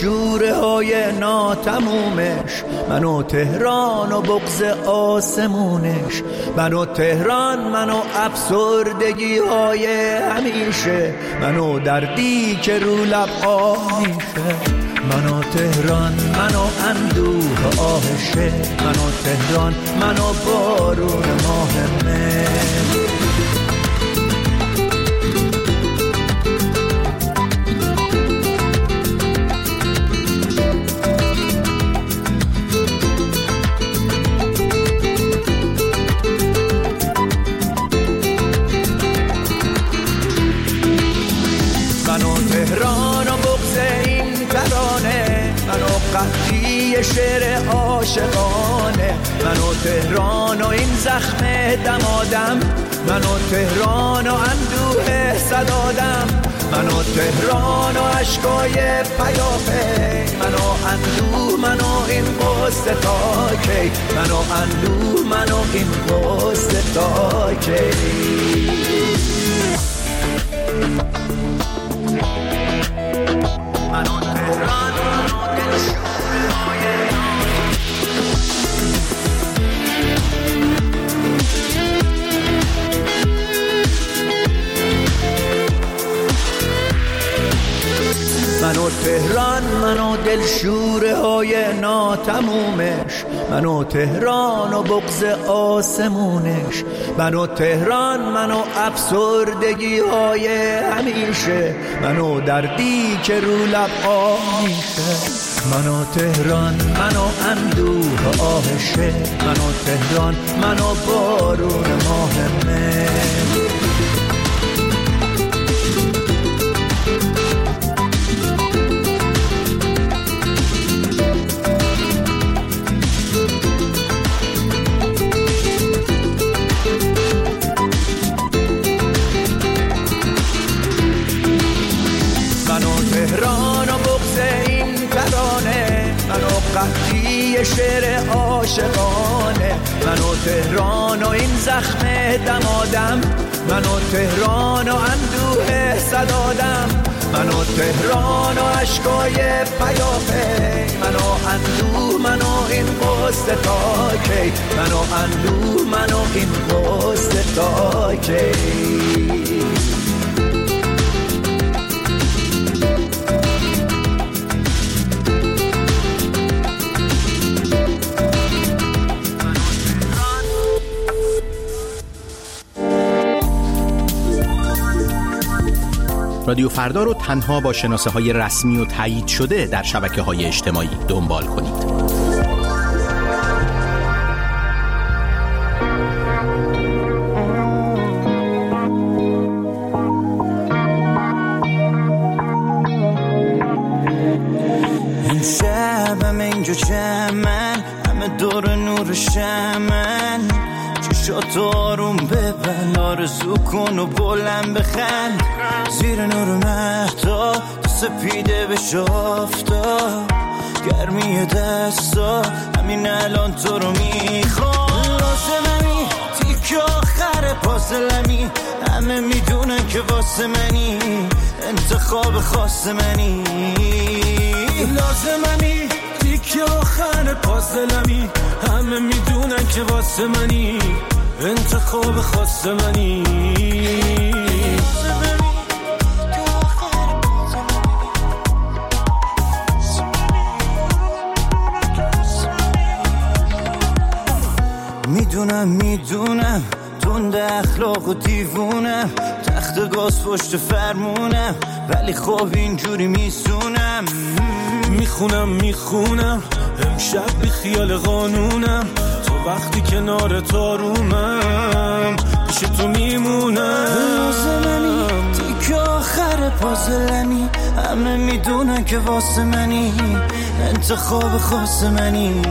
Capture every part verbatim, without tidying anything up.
دلشوره های ناتمومش، منو تهران و بغض آسمونش، منو تهران، منو افسردگی های همیشه، منو دردی که رو لب آه میشه، منو تهران، منو اندوه آهشه، منو تهران، منو بارون ماه مهر. منو تهران و بغض این ترانه، منو قحطی شعر عاشقانه، منو تهران و این زخم دمادم، منو تهران و اندوه صدادم، منو تهران و عشقای پیاپی، منو اندوه، منو این قصه تا کی، منو اندوه، منو این قصه تا کی. منو تهران، منو دلشوره های منو تهران، منو دلشوره های ناتمومش، منو تهران و بغض آسمونش، منو تهران، منو افسردگی های همیشه، منو دردی که رو لب آه میشه، منو تهران، منو اندوه آهشه، منو تهران، منو بارون ماه مهر. تهران و بغض این ترانه، منو قحطی شعر عاشقانه، منو تهران و این زخم دمادم، منو تهران و اندوه صدادم، منو تهران و عشقای پیاپی، منو اندوه، منو این قصه تا کی، منو اندوه، منو این قصه تا کی. رادیو فردا رو تنها با شناسه های رسمی و تایید شده در شبکه های اجتماعی دنبال کنید. این شب همه اینجا چمن، همه دور نور شمن، چشات آروم ببن، آرزو کن و بلند بخند، زیر نور مهتا تو سپیده به شافتا، گرمی دستا همین الان تو رو میخوام، لازممی تیک آخر پازلمی، همه میدونن که واسه منی، انتخاب خاص منی، لازممی تیک آخر پازلمی، همه میدونن که واسه منی، انتخاب خاص منی. میدونم میدونم تند اخلاق و دیوونم، تخت گاز پشت فرمونم، ولی خب اینجوری میسونم، میخونم میخونم امشب بی خیال قانونم، تو وقتی کنار تارومم پیش تو میمونم، لازممی تیک آخر پازلمی، همه میدونن که واسه منی، انتخاب خاص منی،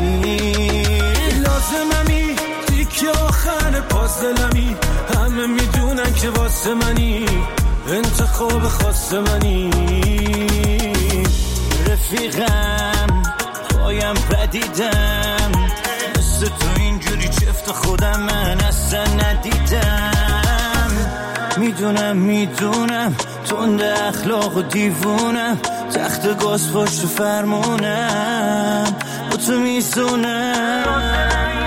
لازممی تیک آخر پازلمی، همه میدونن که واسه منی، انتخاب خاص منی. رفیقم پایم پدیدم، مثل تو اینجوری چفت خودم من اصلا ندیدم، میدونم میدونم میدونم تنده اخلاق و دیوونم تخت گاز پشت فرمونم با تو میزونم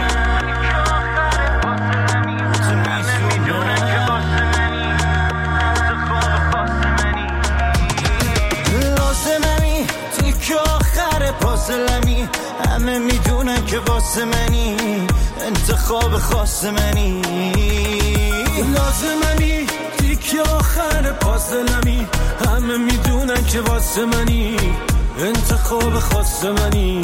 پاسلمی همه میدونن که واسه منی انتخاب خاص منی لازممی تیک آخر پاسلمی همه میدونن که واسه منی انتخاب خاص منی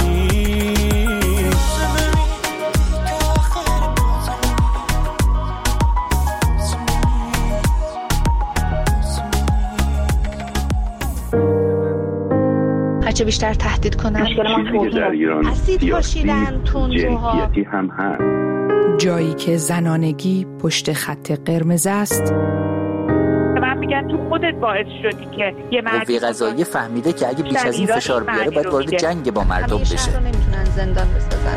هرچه بیشتر تهدید کنن چیزی که در ایران اسید پاشیدن تندروها هم هست. جایی که زنانگی پشت خط قرمز است. من میگن تو خودت باعث شدی که یه مرد قوه قضاییه فهمیده که اگه بیش از این فشار بیاره باید وارد جنگ با مردم بشه. همیشه نمیتونن زندان بسازن.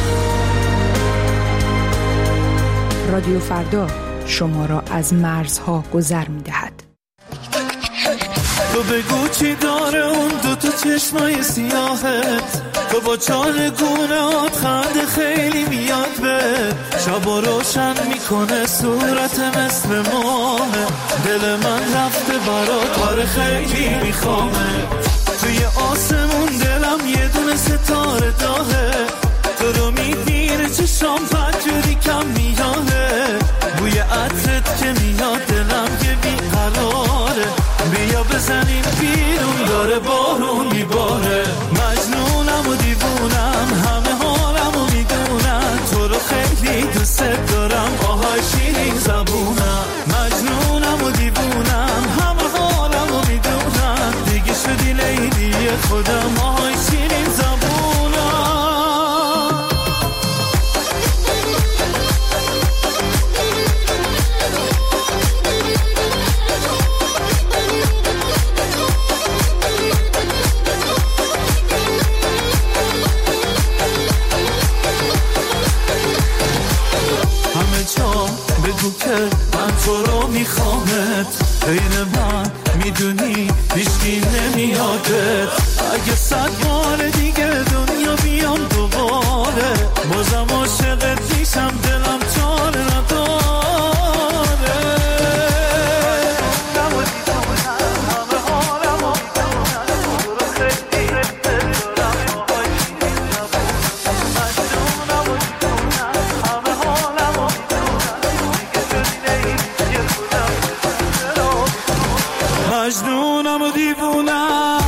رادیو فردا شما را از مرزها گذر میدهد. تو بگو چی داره اون دو تا چشمای سیاهت، تو با چارگونهات خنده خیلی میاد به شبا روشن میکنه صورت مثل ماه، دل من رفته برات کار خیلی میخوامه، توی آسمون دلم یه دونه ستاره داهه، تو رو میبینه چشام پنجوری کم میاهه، بوی عطرت که میاد دلم یه بیقراره، بیا بزنیم بیرون داره بارون میباره، مجنونم و دیوونم همه حالم و میدونم، تو رو خیلی دوست دارم آهای شیرین زبونم، مجنونم و دیوونم همه حالم و میدونم، دیگه شدی لیلی خودم آهای شیرین زبونم. بگو که من تو رو میخوامت، غیر من میدونی هیچکی نمیادت، اگه صد بار دیگه دنیا بیام دوباره بازم عاشقت میشم دلم چاره نداره. مجنونم و دیوونم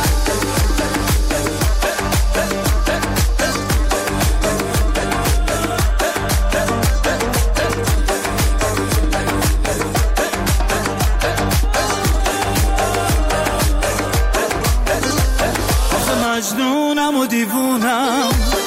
مجنونم و دیوونم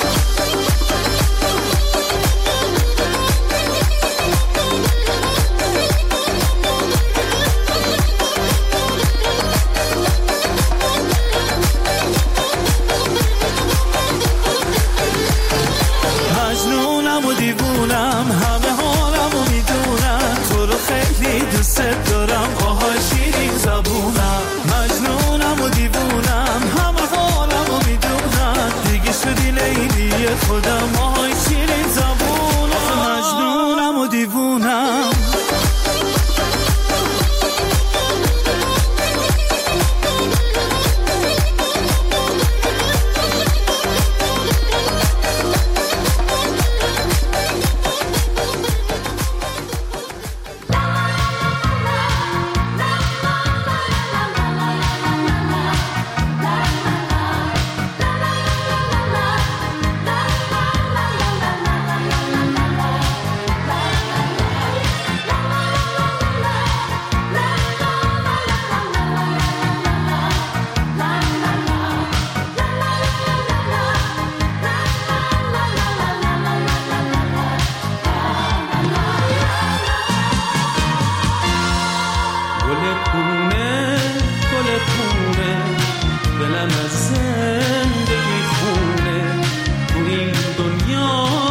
مجنونم و دیوونم همه حالم و میدونم، تو رو خیلی دوست دارم آهای شیرین زبونم، مجنونم و دیوونم همه حالم و میدونم، دیگه شدی لیلی خودم آهای شیرین زبونم، مجنونم و دیوونم.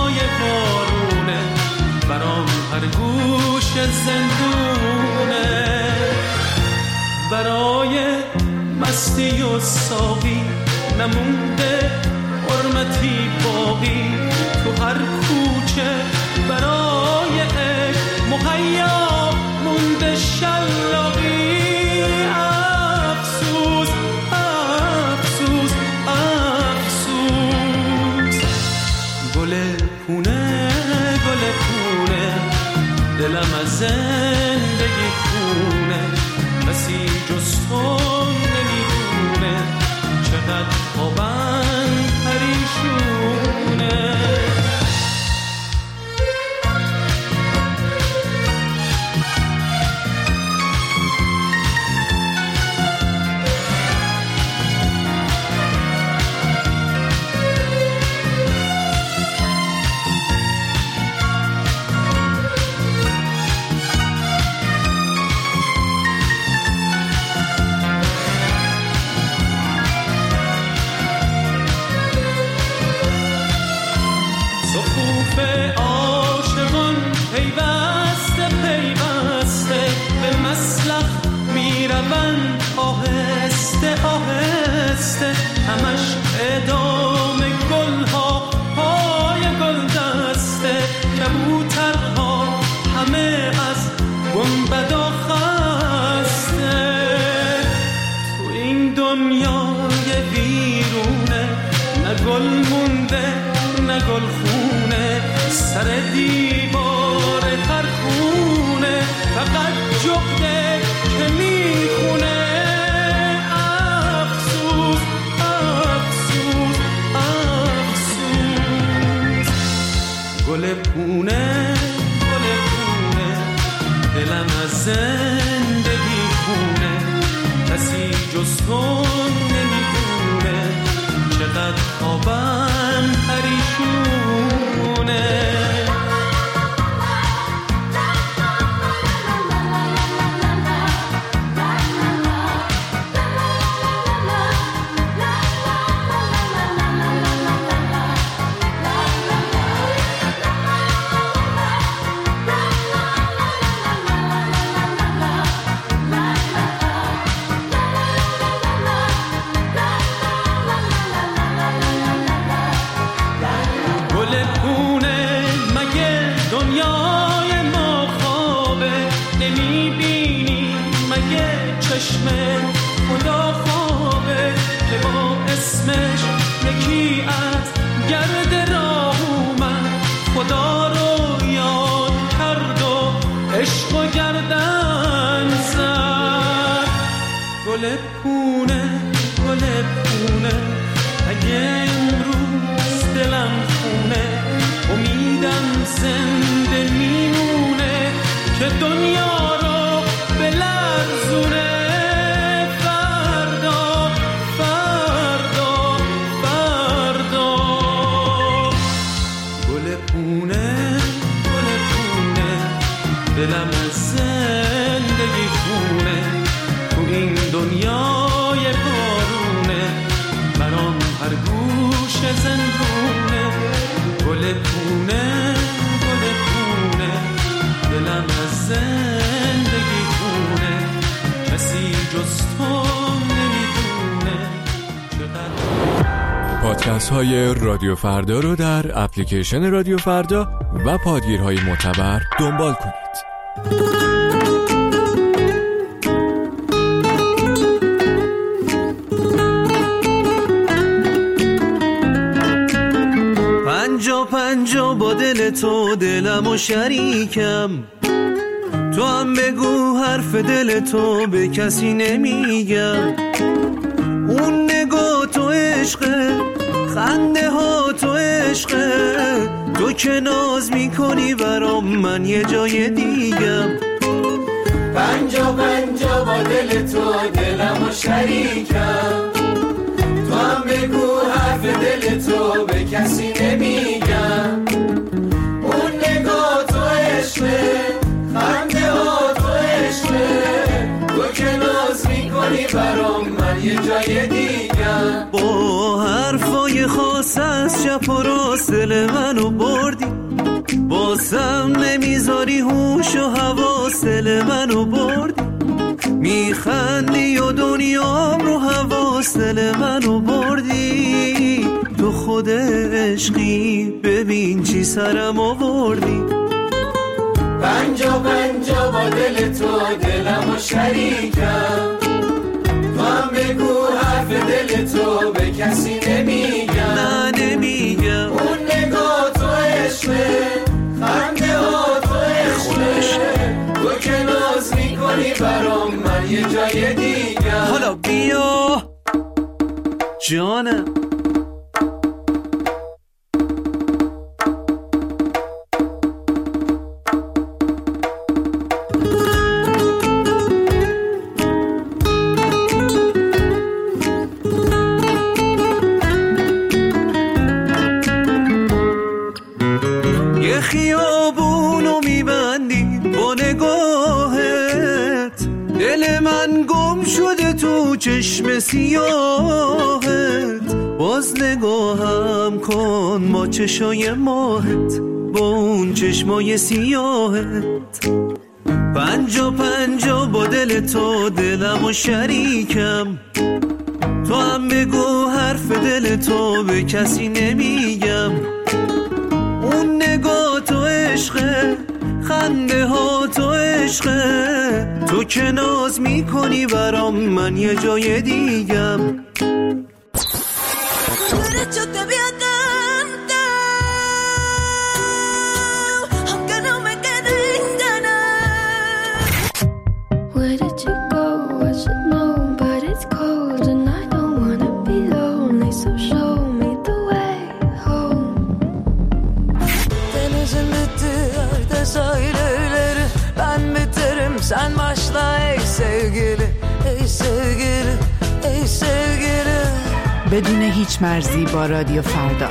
زندونه مستی و ساقی نمونده حرمتی باقی تو هر کوچه برای عشق مهیا مونده شلاقی افسوس افسوس افسوس گل پونه گل پونه دلم از زندگی خونه کسی جز تو نمیدونه چقدر خوابم پریشونه آهسته همش ادامه گلها پای گل دسته کبوترها همه از گنبدا خسته تو این دنیای ویرونه نه گل مونده نه گل خونه سر دیوار هر خونه فقط جغده که میخونه گل پونه گل پونه دلم از زندگی خونه کسی جز تو نمیدونه چقدر خوابم پریشونه خدا خوابه که با اسمش یکی از گرد راه اومد خدا رو یاد کرد و عشق و گردن زد گل پونه گل پونه اگه امروز دلم خونه امیدم زنده میمونه که دنیا رو بلرزونه دلم زندگی خونه تو این دنیای بارونه برام هر گوش زندونه گل پونه گل پونه دلم از زندگی خونه کسی جز تو نمیدونه چقدر. پادکست های رادیو فردا رو در اپلیکیشن رادیو فردا و پادگیرهای معتبر دنبال کنید. پنجا پنجا با دل تو دلم و شریکم تو هم بگو حرف دل تو به کسی نمیگم اون نگاه تو عشقه خنده ها تو عشقه تو که ناز میکنی برام من یه جای دیگم پنجا پنجا با دل تو دلم و شریکم تو هم بگو حرف دل تو به کسی نمیگم اون نگاه تو عشقه خنده ها تو عشقه تو که ناز میکنی برام من یه جای دیگم با حرفای خاص از چپ و راست دل منو بردی بازم نمیذاری هوش و حواس دل منو بردی میخندی و دنیام رو حواس دل منو بردی، تو خود عشقی ببین چی سرم آوردی. پنجا پنجا با دل تو دلمو شریکم، تو هم بگو حرف دل تو به کسی نمیگم. نه نمیگم. اون نگاه تو عشقه، خنده ها تو عشقه، تو که ناز میکنی برام من یه جای دیگم. حالا بیا جانم. یه خیابونو میبندی با نگاهت، دل من گم شده تو چشم سیاهت. باز نگاهم کن با چشای ماهت، با اون چشمای سیاهت. پنجا پنجا با دل تو دلمو شریکم، تو هم بگو حرف دل تو به کسی نمیگم. اون نگاه تو عشقه، خنده ها تو عشقه، تو که ناز میکنی برام من یه جای دیگم. Sen başla ey sevgili, ey sevgili, ey sevgili. بدون هیچ مرزی با رادیو فردا.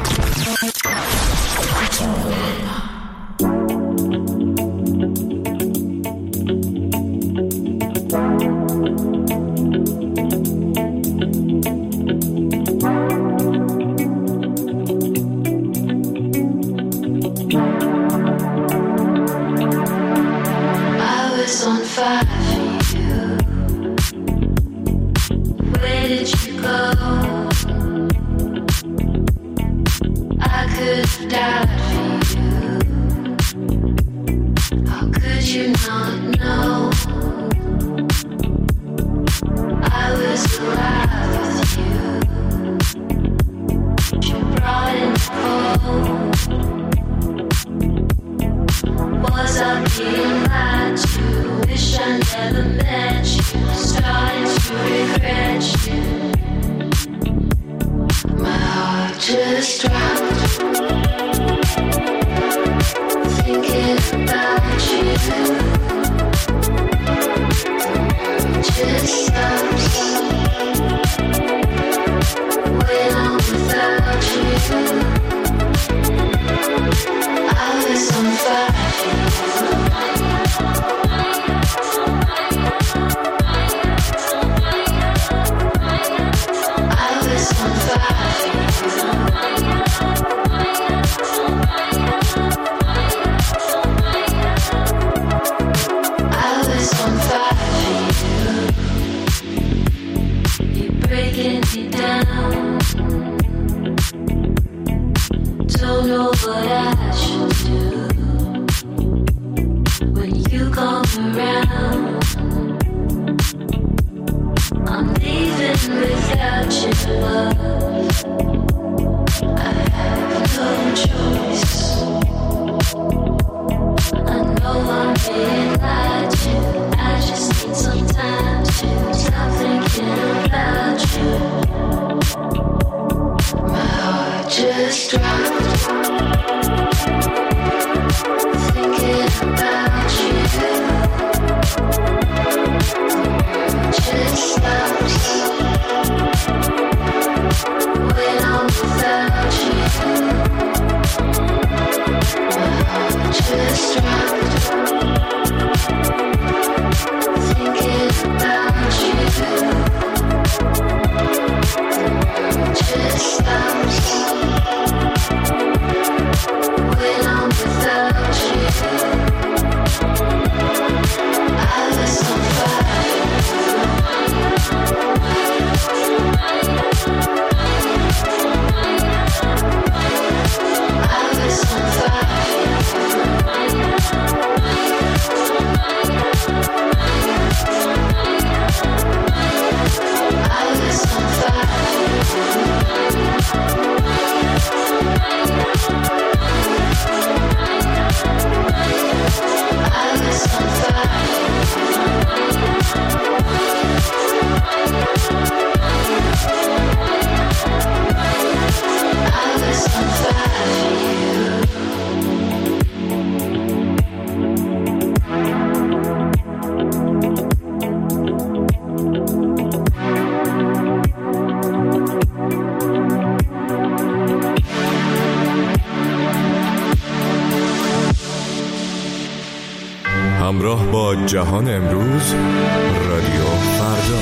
همراه با جهان امروز، رادیو فردا.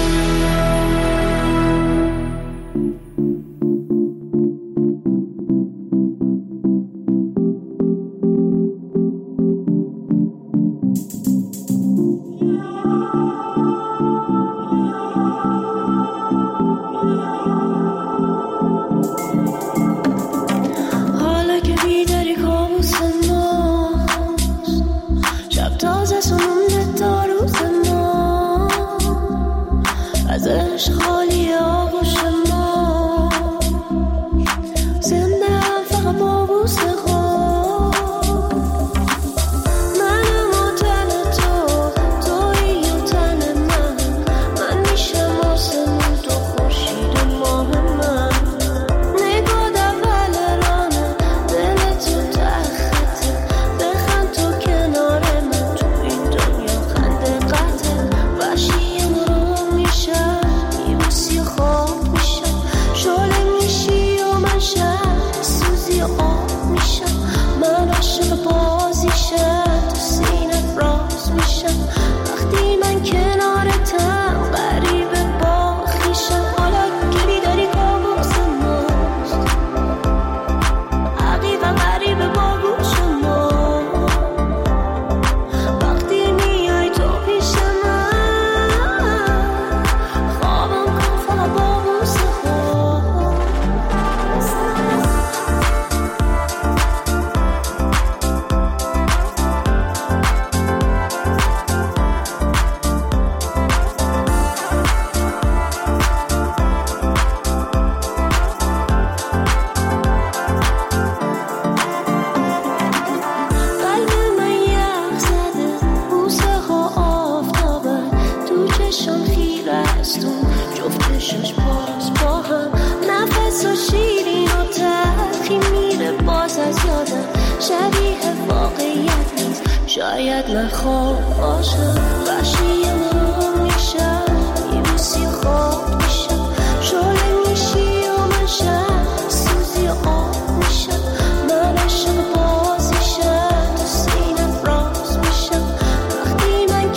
شاید من خواب باشم وحشی مرو میشم یبوسی خواب میشم شعله میشی و من شم سوزی آب میشم من عشق باز میشم تو سینم راز میشم وقتی من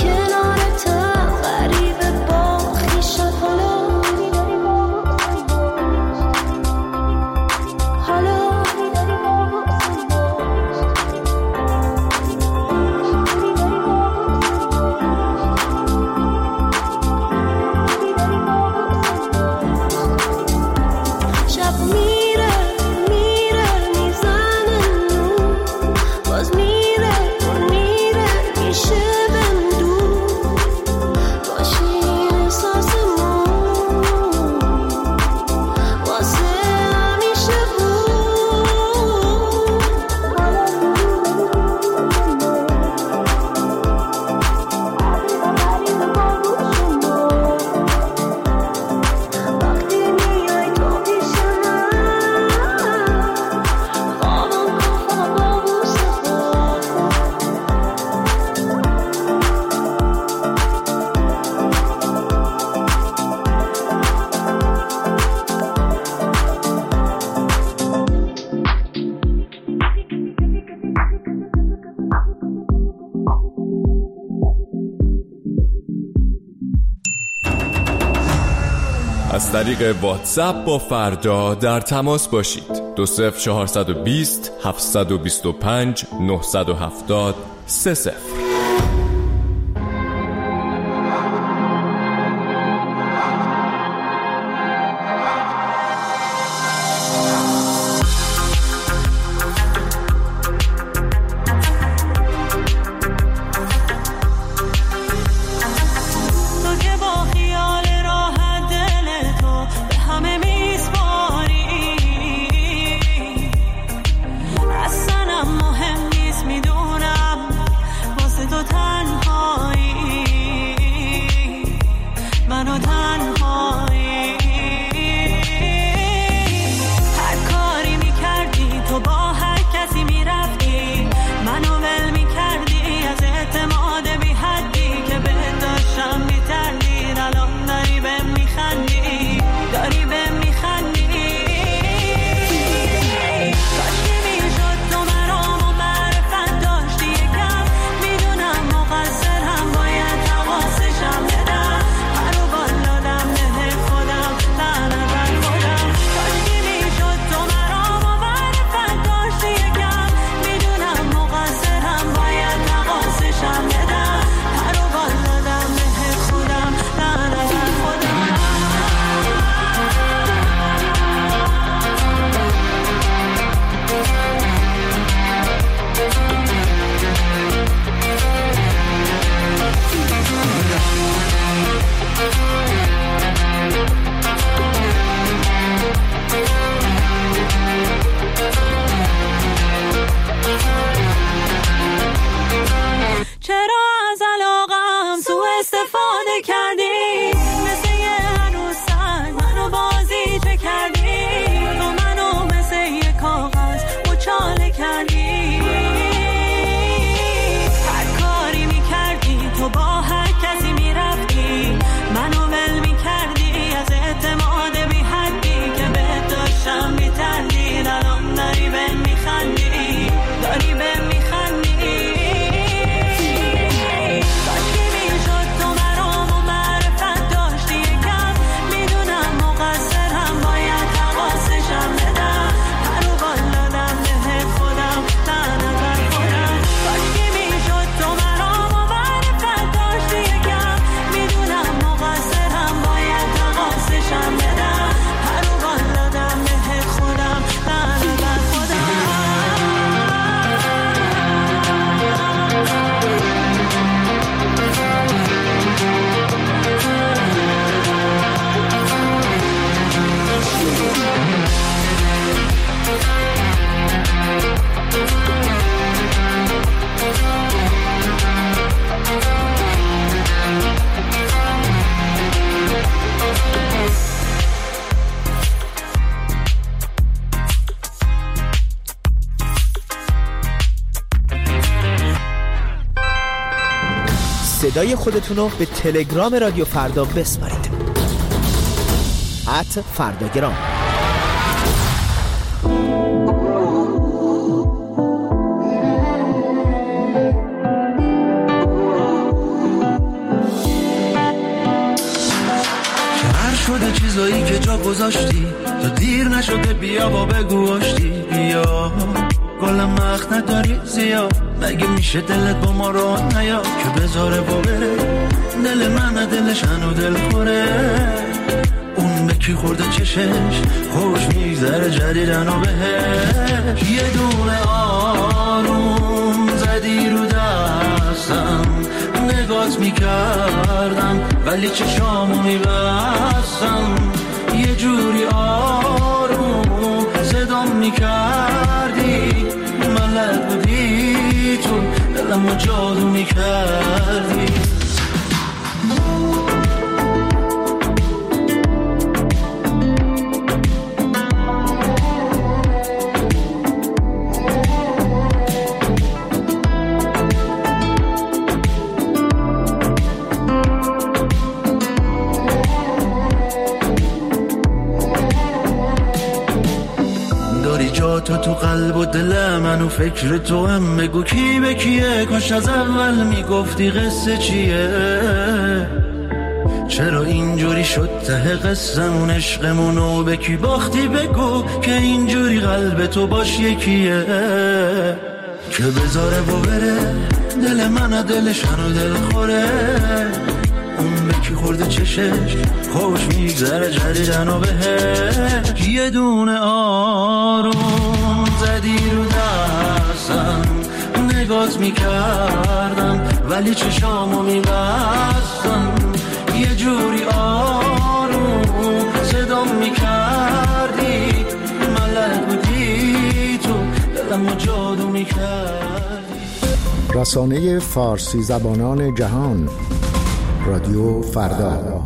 کنارتم غریب با خویشم حالا میداری با حالا از طریق واتساپ با فردا در تماس باشید. دو صفر چهارصد و بیست هفتصد و بیست و پنج نهصد و هفتاد سه صفر. اصلا مهم نیست میدونم صدای خودتون رو به تلگرام رادیو فردا بسپارید. ات فرداگرام. شده چیزایی که جا گذاشتی تا دیر نشده بیا با بگو آشتی بیا گلم وقت نداری زیاد مگه میشه دلت با ما رو نیا که بذاره با بره دل من دلش هنو دل خوره اون به کی خورده چشش خوش میگذره جدیدن و بهش یه دونه آروم زدی رو دستم نگات میکردم ولی چشامو میبستم یه جوری آروم صدام میکردی ملک بودی تو دلمو جادو میکردی تو تو قلب و دل من و فکر تو هم بگو کی به کیه کاش از اول میگفتی قصه چیه چرا اینجوری شد ته قصمون عشقمونو به کی باختی بگو که اینجوری قلب تو باش یکیه که بذاره با بره دل من دلش هنو دل خوره اون به کی خورده چشش خوش میگذره جدیدن و بهش یه دونه آروم زدی رو دستم نگات میکردم ولی چشامو میبستم یه جوری آروم صدام میکردی ملک بودی تو دلمو جادو میکردی. رسانه فارسی زبانان جهان رادیو فردا.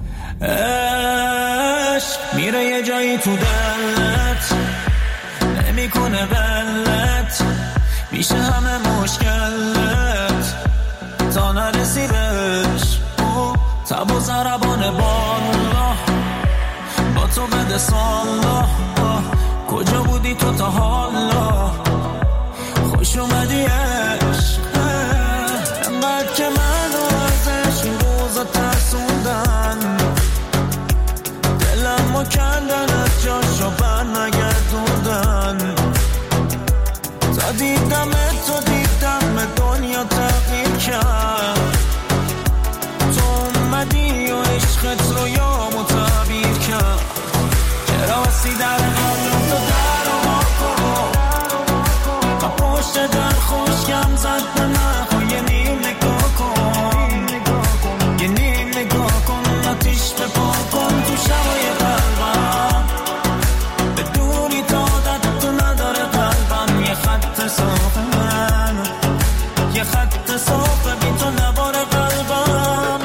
عشق میره یه جایی تو دلت نمیکنه غلط میشه همه مشکلت تا نرسی بهش تب و ضربان بالا با تو بده سالا کجا بودی تو تا حالا خوش اومدی عشق انقدر که منو ازش این روزا ترسوندن دلمو کندن از جاشو بر نگردوندن تا دیدم تو دیدم دنیا تغییر کرد تو اومدی و عشقت رو یامو تعبیر کرد چرا وسی در قلب تو در و ما کن تا پشت در خوشگم زد به من یه نیم نگاه کن یه نیم نگاه کن آتیش به پا کن تو شبای قلبم بدونی تا عادت تو نداره قلبم یه خط صافه من یه خط صافه بی تو نباره قلبم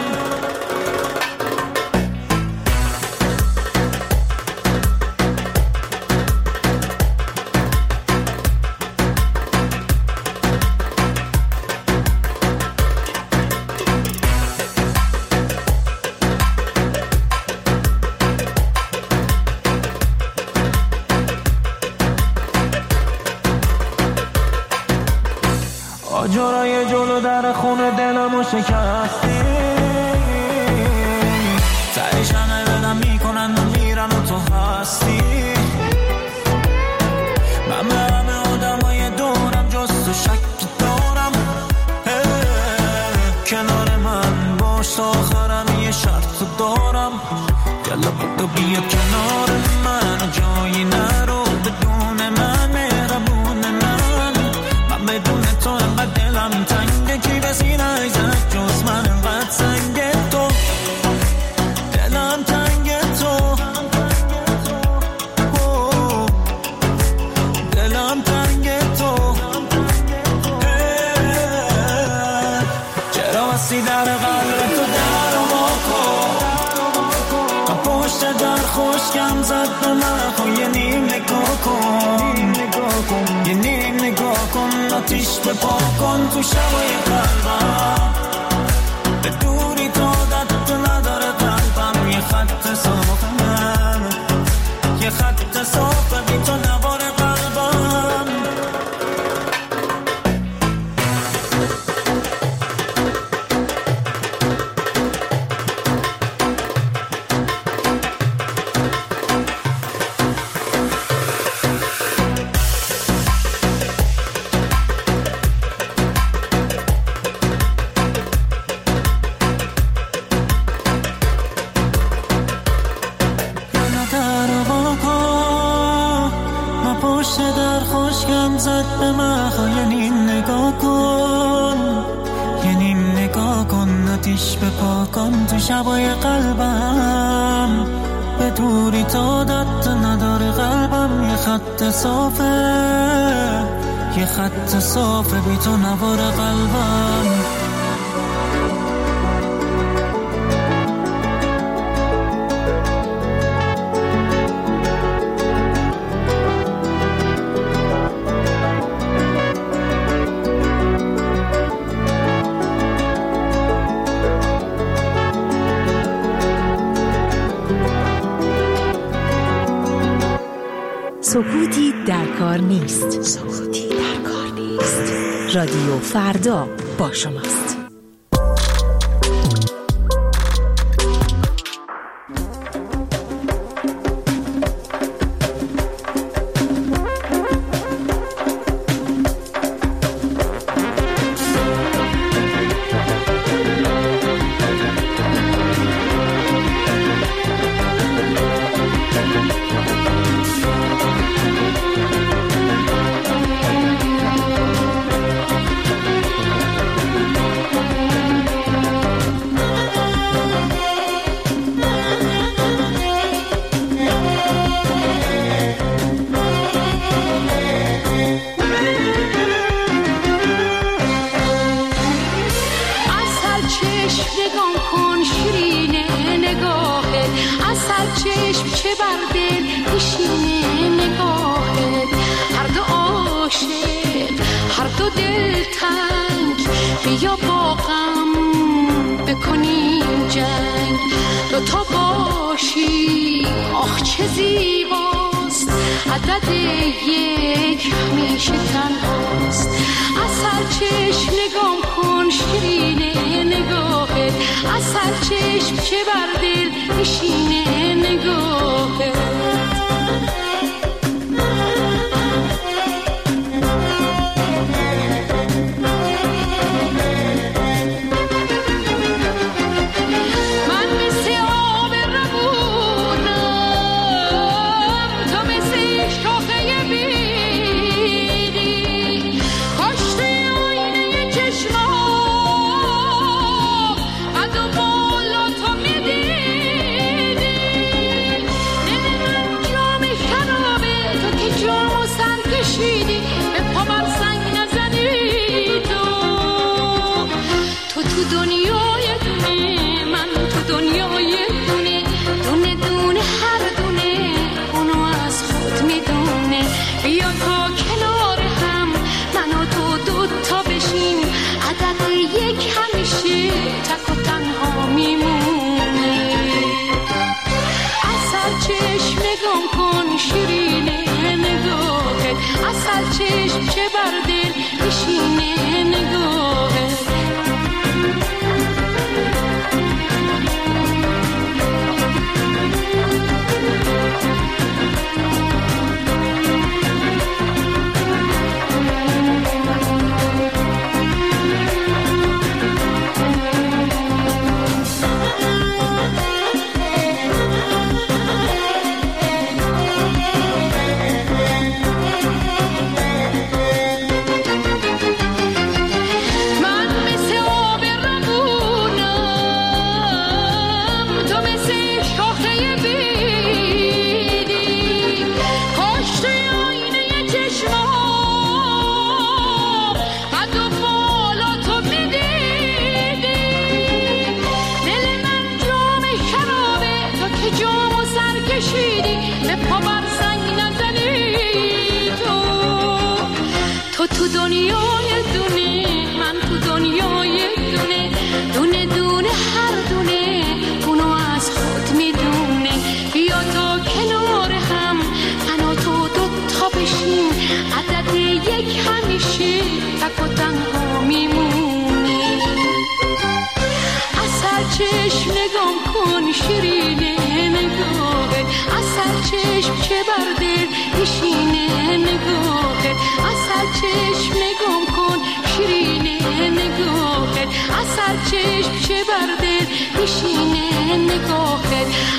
آجرای جلو در خونه دلمو شکستی تایش همه بدم میکنن و میرن و تو هستی من به همه آدمای دورم جز تو شک دارم کنار من باش تا آخرم یه شرط دارم یلا بودو بیا کنار من جایی نرو بدون من مهربون من من بدون تو انقدر دلم تنگه کی بسی نایزد جز من انقدر سنگه تو دلم تنگه تو دلم تنگه تو چرا وسی در قلب تو در و ما کن تا پشت در خوشگم زد به من خو یه نیم نگاه کن یه نیم نگاه کن آتیش به پا کن تو شبای قلبم عشقم زد به من، یه نیم نگاه کن، یه نیم نگاه کن، آتیش بپا کن تو شبای قلبم. به دوری تا عادت نداره قلبم، یه خط صافه، یه خط صافه بی تو نوار قلبم. سکوتی در کار نیست. سکوتی در کار نیست. رادیو فردا با شماست.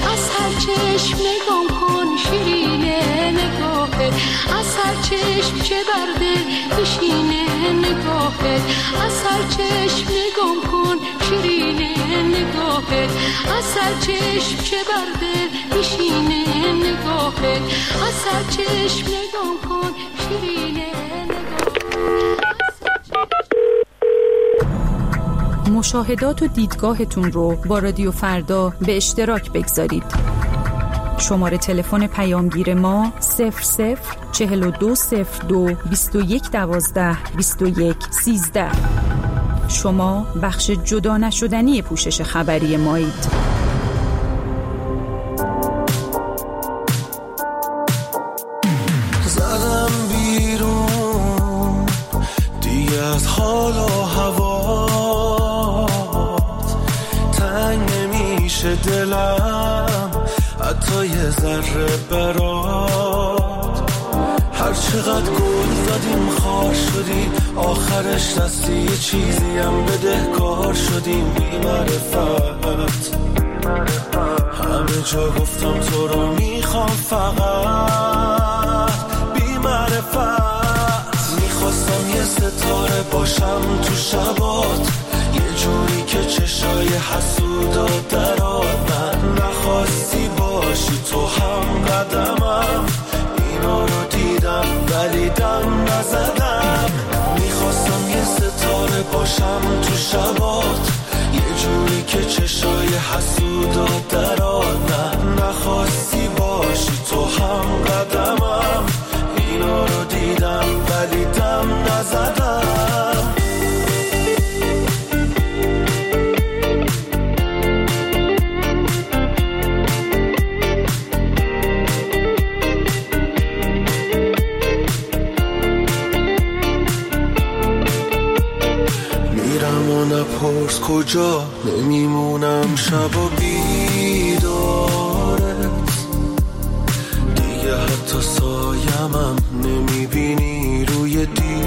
چشم چه برده بشینه نگاهت، از هر چشم نگام کن شیرینه نگاهت، از هر چشم چه برده بشینه نگاهت، از هر چشم نگام کن شیرینه نگاهت. مشاهدات و دیدگاهتون رو با رادیو فردا به اشتراک بگذارید. شماره تلفن پیامگیر ما صفر صفر چهل و دو صفر دو بیست و یک دوازده بیست و یک سیزده. شما بخش جدا نشدنی پوشش خبری مایید. زدم بیرون دیگه از حال و هوات، تنگ نمیشه دلم حتی یه ذره برات. هر چقدر گل زدیم خار شدی، آخرش دستی یه چیزی هم بده کار شدیم. بی معرفت همه جا گفتم تو رو میخوام، فقط بی معرفت میخواستم یه ستاره باشم تو شبات، یه جوری که چشای حسودا درات. من نخواستی باشی تو هم قدمم، اینا رو دیدم ولی دم نزدم. میخواستم یه ستاره باشم تو شبات، یه جوری که چشای حسودا درات. من نخواستی باشی تو هم قدمم، اینا رو دیدم ولی دم نزدم. نپرس کجا نمیمونم شب و بیدارت، دیگه حتی سایمم نمیبینی روی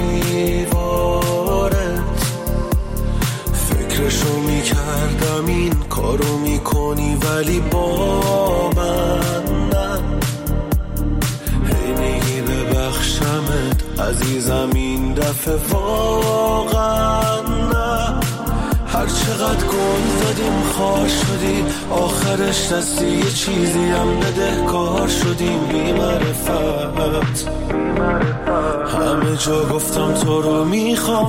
دیوارت. فکرشو میکردم این کارو میکنی ولی با من نه، هی میگی ببخشمت عزیزم این دفعه واقعا نه. هر چقدر گل زدیم خار شدی، آخرش دستی یه چیزی هم بده کار شدیم. بی معرفت همه جا گفتم تو رو میخوام،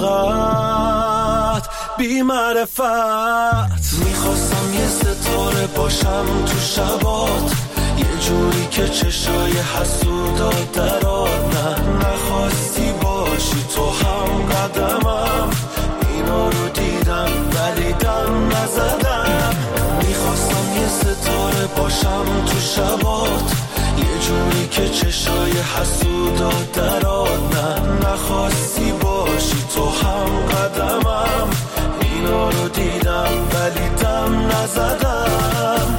فقط بی معرفت میخواستم یه ستاره باشم تو شبات، یه جوری که چشای حسودا درات. نه نخواستی باشی تو هم قدمم، اینا رو دیدم ولی دم نزدم. میخواستم یه ستاره باشم تو شبات، یه جوری که چشای حسودا درات. نه نخواستی باشی تو هم قدمم، اینا رو دیدم ولی دم نزدم.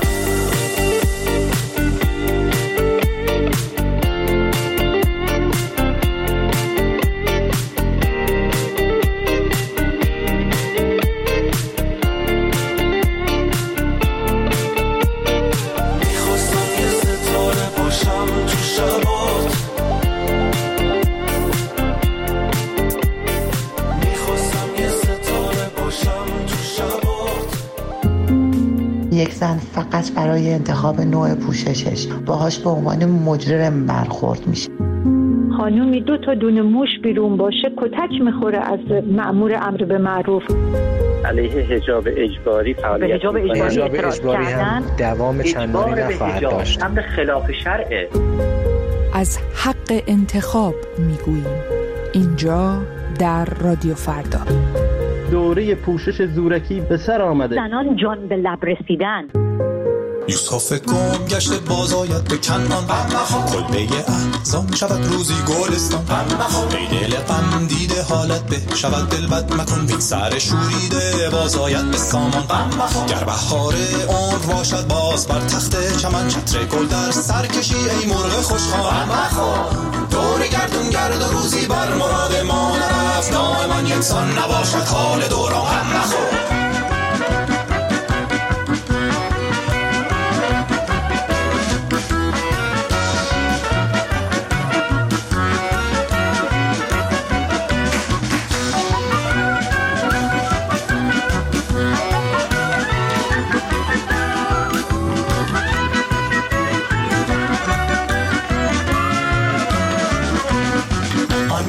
یک زن فقط برای انتخاب نوع پوششش باهاش به عنوان مجرم برخورد میشه. خانومی دو تا دونه موش بیرون باشه کتک میخوره از مأمور امر به معروف. علیه حجاب اجباری فعالیت به حجاب اجباری اعتراض کردن دوام چندانی نخواهد داشت. امر خلاف شرعه. از حق انتخاب میگوییم اینجا در رادیو فردا. دوره پوشش زورکی به سر آمده. زنان جان به لب رسیدن. یوسف گم گشته باز آید به کنان، کلبه احزان شود روزی گلستان. ای دل غم دیده حالت به شود دلبد مکن، بین سر شوریده باز آید به سامان. گر بهار عمر باشد باز بر تخت چمن، چتر گل در سر کشی ای مرغ خوشخوان. دور گردون گرد و روزی بر مراد ما نرفت، دائما یکسان نباشد حال دوران. غم مخور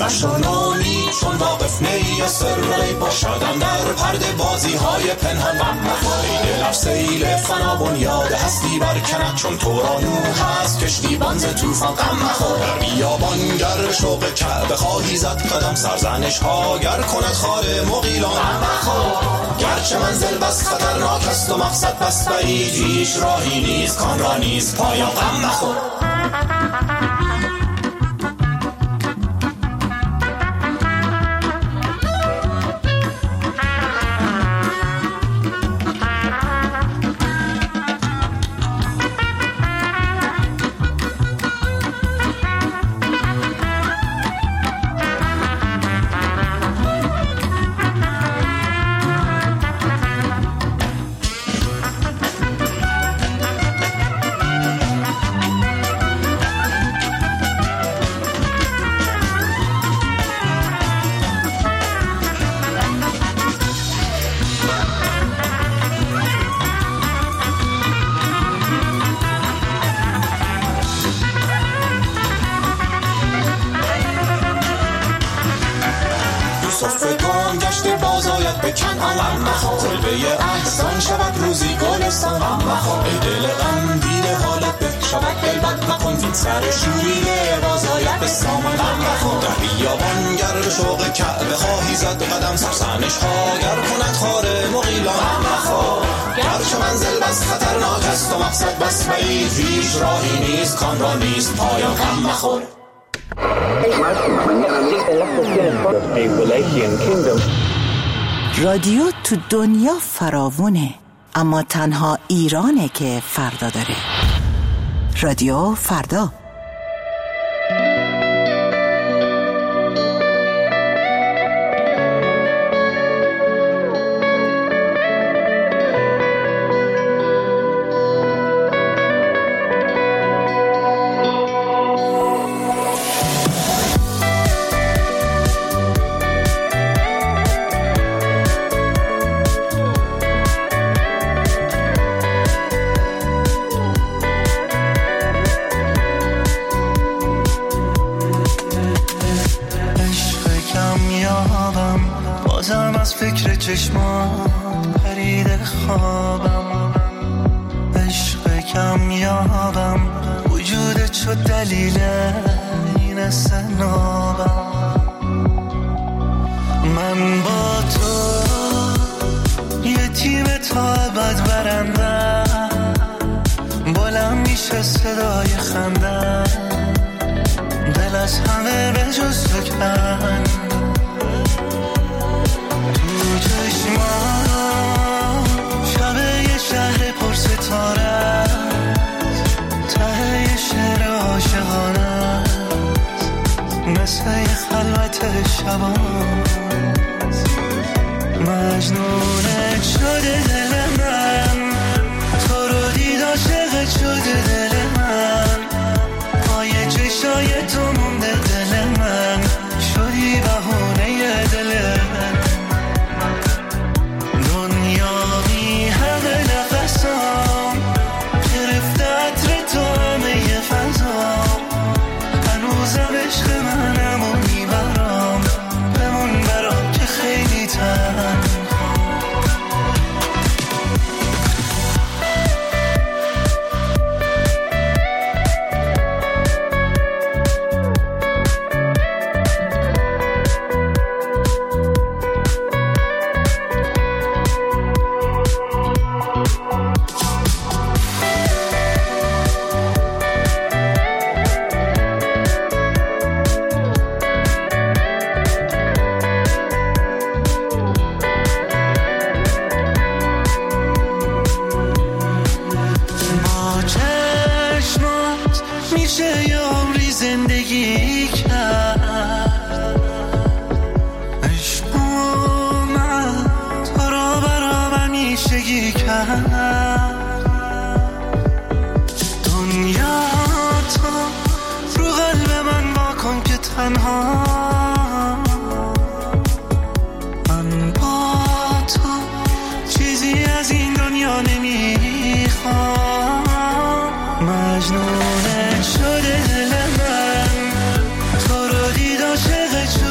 نشو نومی چون واقف نی سرهی باشدن در پرده بازی های پنهان غم مخور ای دل سیل فنا بنیاد هستی برکند چون تو را نوح هست کشتی بانز توفان غم مخور در بیابان گر شوق کعبه خواهی زد قدم سرزنش ها گر کند خار مغیلان غم مخور گرچه منزل بس خطرناک است و مقصد بس بعید هیچ راهی نیست کان را نیست پایان غم مخور کلبه احسان شود روزی گلستان غم مخور ای دل غم دیده حالت به شود دل بد مکن این سر شوریده بازاید به سامان غم مخور در بیابان گر شوق کعبه خواهی زد قدم سرزنش ها گر کند خار مغیلان غم مخور گرچه منزل بس خطرناک است و مقصد بس بعید هیچ راهی نیست کان را نیست پایان غم مخور رادیو تو دنیا فراوونه اما تنها ایرانه که فردا داره. رادیو فردا. چشمان پرید خوابم عشق کم یابم وجودت شد دلیل این سنابم من با تو یه تیم تا ابد برندم بلند میشه صدای خندم دل از همه به جز تو کن شبه یه شهر پر ستاره ته یه شعر عاشقانه مثل یه خلوت شبان مجنونت شده دل من تو رو دید عاشقت شده دل من پای چشای تو مونده دل من شدی بهونه دل من مجنونت شده دل من تو رو دید عاشقت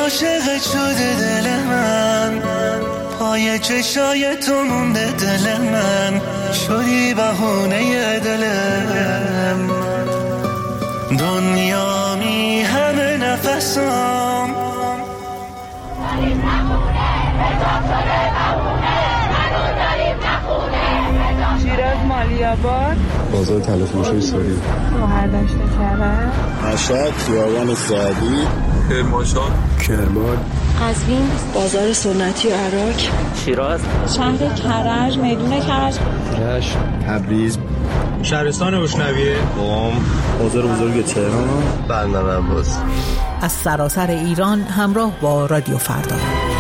عاشقت شده دل من، پای چشای تو مونده دل من، شدی بهونه دلم. دنیا می همه نفسام شیراز مالیاباد، بازار تلفروشی ساری، شهردشت کرد، مشهد خیابان سعدی، کرمانشاه، کرمان، قزوین، بازار سنتی عراق، شیراز، شهر کرج، میدون کرج، رشت، تبریز، شهرستان روشنویه، قم، بازار بزرگ تهران، بندر عباس. از سراسر ایران همراه با رادیو فردا.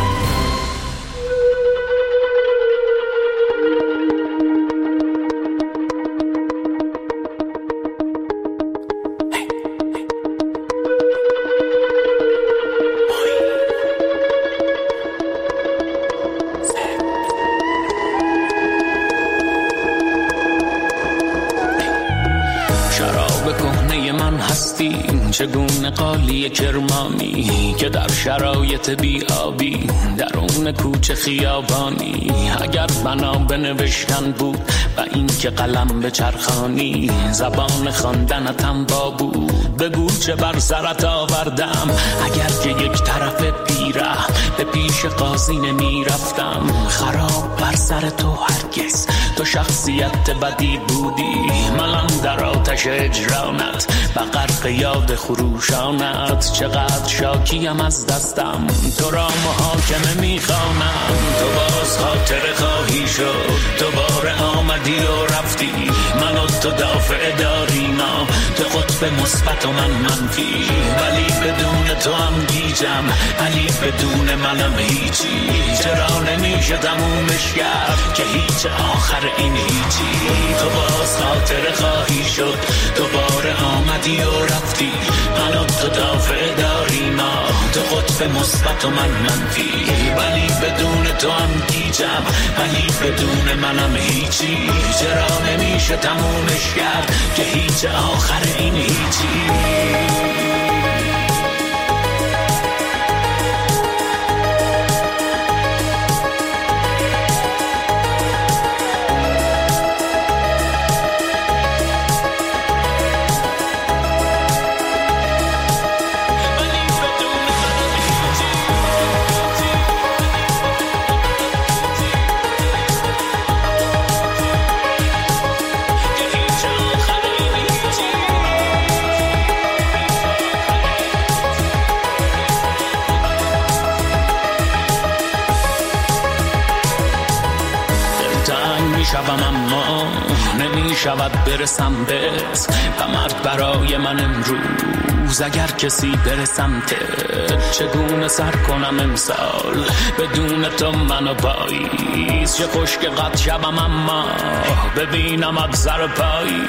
چگونه قالی کرمانی که در شرایط بیابی درون کوچه خیابانی، اگر بنا به نوشتن بود و این که قلم به چرخانی، زبان خواندنتم با بود بگو چه بر سرت آوردم. اگر که یک طرف پیره به پیش قاضی نمی رفتم، خراب بر سر تو هرگز تو شخصیت بدی بودی. من در آتش اجرانت و غرق یاد خروشانت، چقدر شاکیم از دستم تو را محاکمه میخوانم. تو باز خاطر خواهی شد، دوباره آمدی و رفتی، من و تو دافع داری ما، تو قطب مثبت و من منفی. ولی بدون تو هم گیجم، ولی بدون منم هیچی. چرا نمیشه تمومش کرد که هیچ آخر این هیچی. تو باز خاطر خواهی شد، دوباره آمدی و رفتی، من و تو دافع داری ما، تو قطب مثبت و من منفی. ولی بدون تو هم گیجم، ولی بدون منم هیچی. چرا نمیشه تمومش کرد که هیچ آخر این هیچی. شبم اما نمی شود برسم بهت و مرد برای من امروز. اگر کسی برسم ت چگونه سر کنم امسال بدون تو منو پاییز. چه خشک قد شبم اما ببینم ابزر پایی.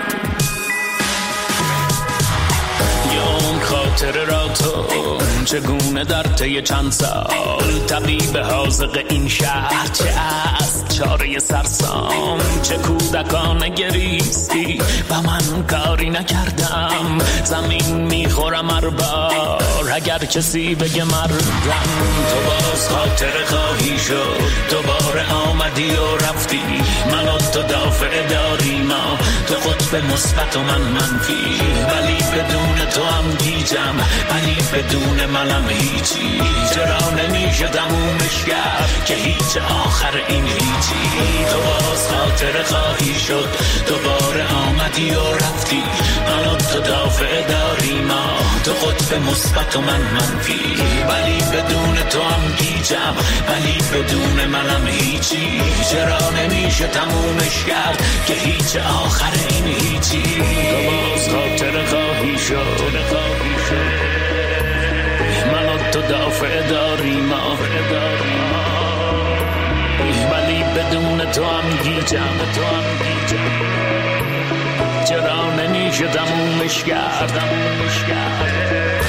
اون خاطر را تو چگونه در طی چند سال طبیب حاذق این شهر، چه از چاره سرسام، چه کودکانه گریستی و من کاری نکردم. زمین میخورم هر بار اگر کسی بگه مردم. تو باز خاطر خواهی شد، دوباره آمدی و رفتی، من و تو دافع داری ما، تو قطب مثبت و من منفی. ولی بدون تو هم گیجم، ولی بدون منم هیچی. چرا نمیشه تمومش کرد که هیچ آخر این هیچی. تو باز خاطر خواهی شد، دوباره آمدی و رفتی، من و تو دافع داری ما، تو قطب مثبت و من منفی. ولی بدون تو هم گیجم، ولی بدون منم هیچی. چرا نمیشه تمومش کرد که هیچ آخر این هیچی. تو باز خاطر خواهی شد، من و تو دافع داری ما، ولی بدون تو هم گیجم. چرا نمیشه تمومش کرد.